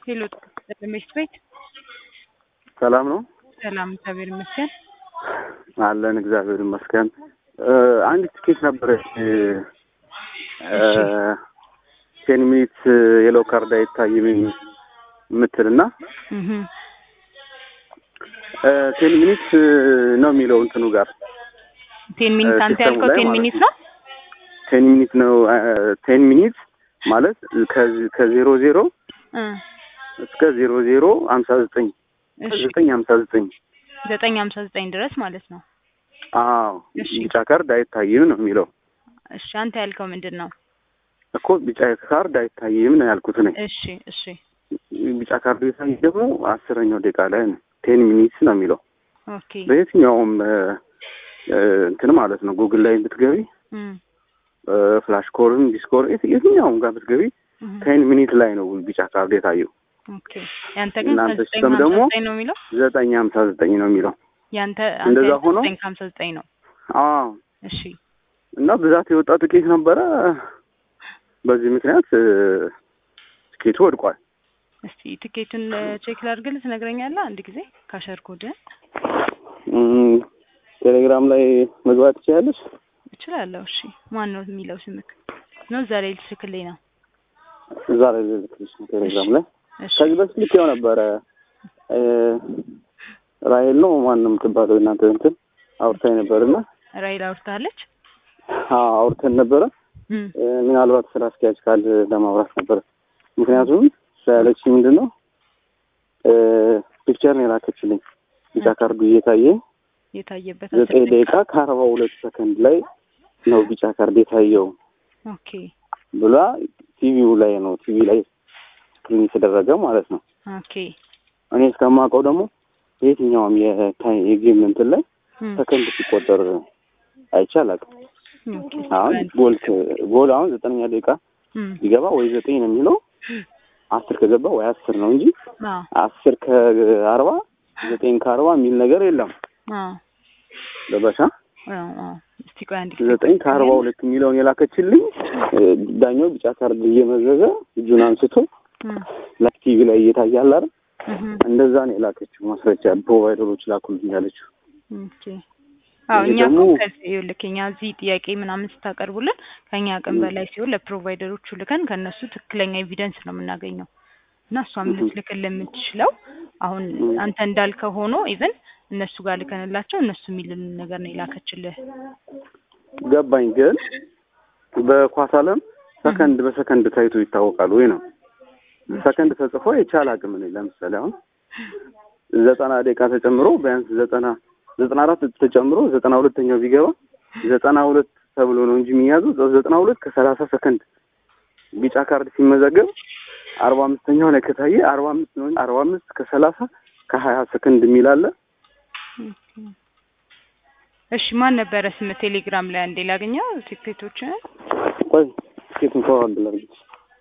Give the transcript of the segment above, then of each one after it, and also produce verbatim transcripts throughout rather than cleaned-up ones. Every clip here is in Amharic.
ሄሎ ለሚስት ቤት ሰላም ነው? ሰላም እግዚአብሔር ይመስገን። አለን እግዚአብሔር ይመስገን። አንድ ትኬት ነበረች ቴን ሚኒትስ የሎ ካርድ አይታይም የምትልና እህ ቴን ሚኒትስ ነው የሚለው እንትኑ ጋር ቴን ሚኒትስ አንተ ያልከው ቴን ሚኒትስ ነው? ቴን ሚኒትስ ነው። ቴን ሚኒትስ ማለት ከዜሮ ዜሮ እስከ ዜሮ ዜሮ ሃምሳ ዘጠኝ ዘጠኝ ሃምሳ ዘጠኝ ዘጠኝ ሃምሳ ዘጠኝ ድረስ ማለት ነው። አዎ ቢጫ ካርድ አይታይም ነው የሚለው። እሺ አንተ ያልከው ምንድነው? እኮ ቢጫ ካርድ አይታይም ነው ያልኩት ነኝ። እሺ እሺ ቢጫ ካርድ ይታይ ደግሞ አስረኛው ደቂቃ ላይ ነው ቴን ሚኒትስ ነው የሚለው። ኦኬ በየትኛውም እንትን ማለት ነው ጉግል ላይ ብትገቢ ፍላሽ ኮርን ዲስኮር የትኛውም ጋር ብትገቢ ቴን ሚኒት ላይ ነው ቢጫ ካርድ የታየው። ኦኬ ያንተ ግን ዘጠኝ ሃምሳ ዘጠኝ ነው የሚለው? ዘጠኝ ሃምሳ ዘጠኝ ነው የሚለው። ያንተ እንደዛ ሆኖ ዘጠኝ ሃምሳ ዘጠኝ ነው። አዎ እሺ እና ብዛት የወጣ ትኬት ነበረ። በዚህ ምክንያት ትኬቱ ወድቋል። እስቲ ትኬቱን ቼክ ላድርግልህ ትነግረኛለህ አንድ ጊዜ ካሸር ኮድ ቴሌግራም ላይ መግባት ትችላለሽ? እችላለሁ። እሺ ማን ነው የሚለው ስምክ ነው? ዛሬ ልስክልኝ ነው። ዛሬ ልስክልሽ ቴሌግራም ላይ ከዚህ በፊት ልኬው ነበረ። ራይል ነው ማንም ትባለው እናንተ እንትን አውርታኝ ነበርና ራይል አውርታለች? አዎ አውርተን ነበረ። ምናልባት ስራ አስኪያጅ ካል ለማውራት ነበር። ምክንያቱም ሳለች ምንድነው ፒክቸር ነው የላከችልኝ ቢጫ ካርዱ እየታየ የታየበት ዘጠኝ ደቂቃ ከአርባ ሁለት ሰከንድ ላይ ነው ቢጫ ካርድ የታየው። ኦኬ ብላ ቲቪው ላይ ነው ቲቪ ላይ ስክሪን ተደረገ ማለት ነው። ኦኬ እኔ እስከማውቀው ደግሞ የትኛውም የጌም እንትን ላይ ሰከንድ ሲቆጠር አይቻልም። ኦኬ አሁን ጎል ጎል አሁን ዘጠነኛ ደቂቃ ይገባ ወይ ዘጠኝ ነው የሚለው አስር ከገባ ወይ አስር ነው እንጂ አስር ከአርባ ዘጠኝ ከአርባ የሚል ነገር የለም። አዎ ለበሻ አዎ እስቲ ቆይ አንድ ዘጠኝ ከአርባ ሁለት የሚለውን የላከችልኝ ዳኛው ቢጫ ካርድ እየመዘዘ እጁን አንስቶ ላክቲቪ ላይ እየታያል አይደል? እንደዛ ነው የላከችው። ማስረጃ ፕሮቫይደሮች ላኩልኝ ያለችው። ኦኬ አዎ እኛ ከዚህ ይልከኛ እዚህ ጥያቄ ምናምን ስታቀርቡልን ከኛ አቅም በላይ ሲሆን ለፕሮቫይደሮቹ ልከን ከነሱ ትክክለኛ ኤቪደንስ ነው የምናገኘው እና እሷም ልትልክልን የምትችለው አሁን አንተ እንዳልከው ሆኖ ኢቭን እነሱ ጋር ልከንላቸው እነሱ የሚልን ነገር ነው ይላከችልህ። ገባኝ። ግን በኳስ ዓለም ሰከንድ በሰከንድ ታይቶ ይታወቃል ወይ ነው? ሰከንድ ተጽፎ ይቻል አቅም ነው። ለምሳሌ አሁን ዘጠና ደቂቃ ተጨምሮ ቢያንስ ዘጠና ዘጠና አራት ተጨምሮ ዘጠና ሁለተኛው ቢገባ ዘጠና ሁለት ተብሎ ነው እንጂ የሚያዘው ዘጠና ሁለት ከሰላሳ ሰከንድ ቢጫ ካርድ ሲመዘገብ አርባ አምስተኛው ላይ ከታየ አርባ አምስት ነው። አርባ አምስት ከሰላሳ ከሀያ ሰከንድ የሚል አለ። እሺ ማን ነበረ ስም ቴሌግራም ላይ አንዴ ላገኘው ቲኬቶችን ቆይ ቲኬቱን ፎርዋርድ ላድርግ።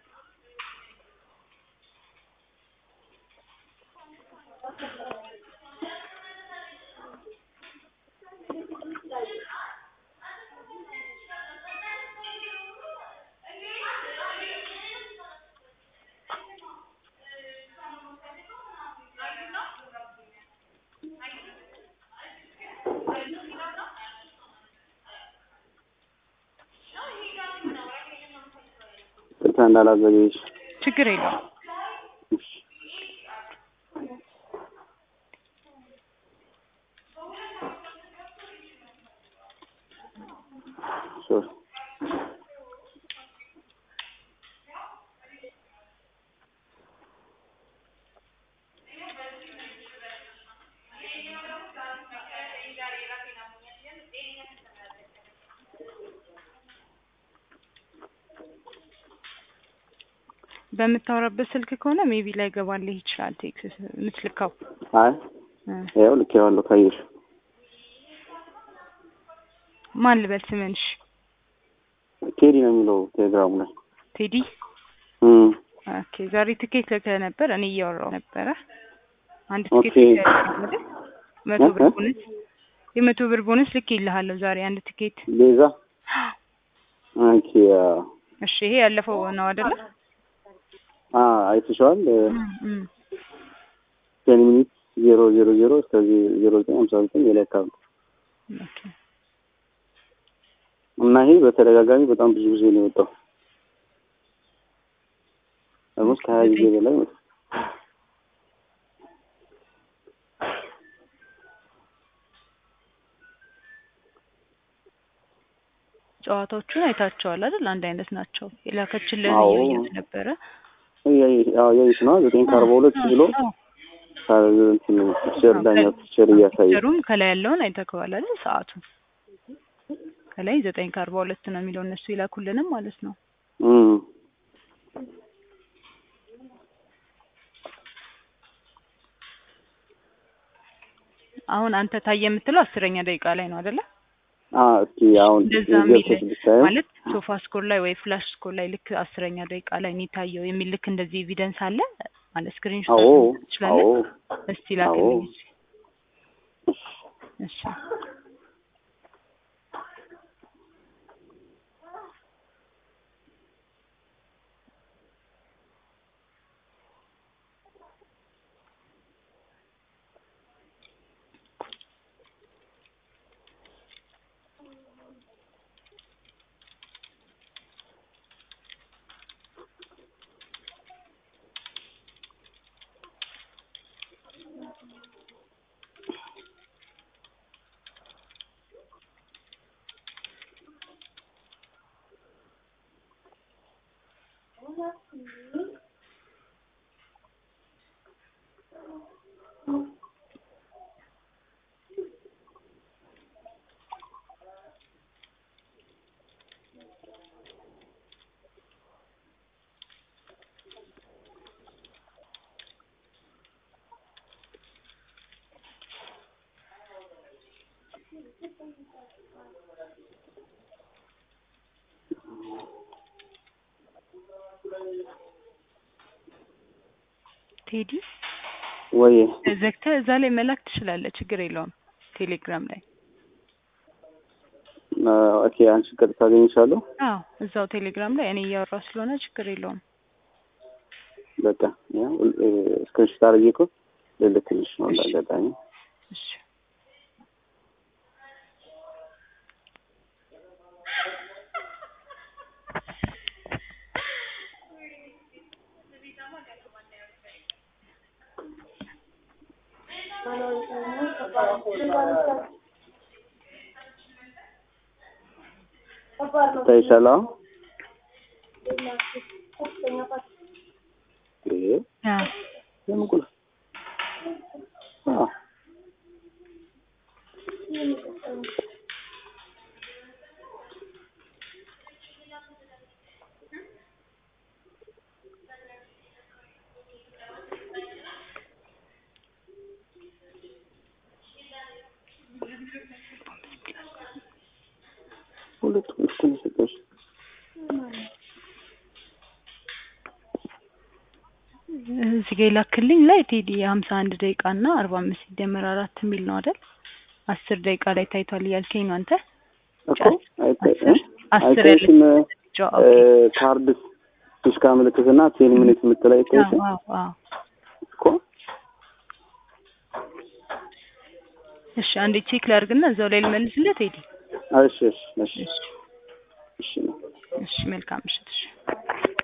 እንዳላዘገይሽ ችግር የለውም። ሶ በመታወራበት ስልክ ከሆነ ሜቢ ላይ ገባልህ ይችላል ቴክስት ምትልካው። አይ ያው ልኬዋለሁ ካየሽ። ማን ልበል ስምንሽ? ቴዲ ነው የሚለው ቴሌግራም ላይ ቴዲ። እም ኦኬ ዛሬ ትኬት ልከህ ነበር? እኔ እያወራሁ ነበረ። አንድ ትኬት ልከህ መቶ ብር ቦነስ የመቶ ብር ቦነስ ልኬልሃለሁ ዛሬ አንድ ትኬት ቤዛ። ኦኬ እሺ ይሄ ያለፈው ነው አይደለ? አ አይተሽዋል እም ten ሚኒት ዜሮ ዜሮ ዜሮ እስከ ዜሮ ዘጠኝ ሃምሳ ዘጠኝ ይለካል። ኦኬ እና ይሄ በተደጋጋሚ በጣም ብዙ ጊዜ ነው የወጣው። አሁን ከሀያ ጊዜ በላይ ነው። ጨዋታዎቹን አይታቸዋል አይደል? አንድ አይነት ናቸው። የላከችልን አዎ እያየሁት ነበረ። አይ አዎ ያይሽ ነው ዘጠኝ ከአርባ ሁለት ብሎ እንትን ፒክቸር ዳኛው ፒክቸር እያሳየ ፒክቸሩም ከላይ ያለውን አይተከዋል አይደል? ሰዓቱን ከላይ ዘጠኝ ከአርባ ሁለት ነው የሚለው እነሱ ይላኩልንም ማለት ነው። እም አሁን አንተ ታየ የምትለው አስረኛ ደቂቃ ላይ ነው አይደለ? አዎ እስኪ አሁን ማለት ሶፋ ስኮር ላይ ወይ ፍላሽ ስኮር ላይ ልክ አስረኛ ደቂቃ ላይ የሚታየው የሚል ልክ እንደዚህ ኤቪደንስ አለ ማለት ስክሪንሾት ይችላል። እስቲ ላከልኝ። እሺ ቴዲ ወይ ዘግተህ እዛ ላይ መላክ ትችላለህ፣ ችግር የለውም። ቴሌግራም ላይ ኦኬ አንቺ ቀጥታ ታገኝሻለሁ። አዎ እዛው ቴሌግራም ላይ እኔ እያወራሁ ስለሆነ ችግር የለውም። በቃ ያ ስክሪንሾት አድርጌ እኮ ልልክልሽ ነው እንዳጋጣሚ። እሺ ታይሻለሁ እ አ ለምቁል አ ሁለት ሁለት ሰጠሽ እዚህ ጋር ላክልኝ ላይ ቴዲ ሃምሳ አንድ ደቂቃ እና አርባ አምስት ሲደመር አራት የሚል ነው አይደል? አስር ደቂቃ ላይ ታይቷል ያልከኝ ነው አንተ እኮ አይተሽ አስር ካርድ ፊሽካ ምልክትና ቴን ሚኒት የምትለው አይተሽ አዎ አዎ እኮ እሺ አንዴ ቼክ ላድርግና እዛው ላይ ልመልስልህ ቴዲ። እሺ እሺ እሺ እሺ እሺ መልካም ምሽት። እሺ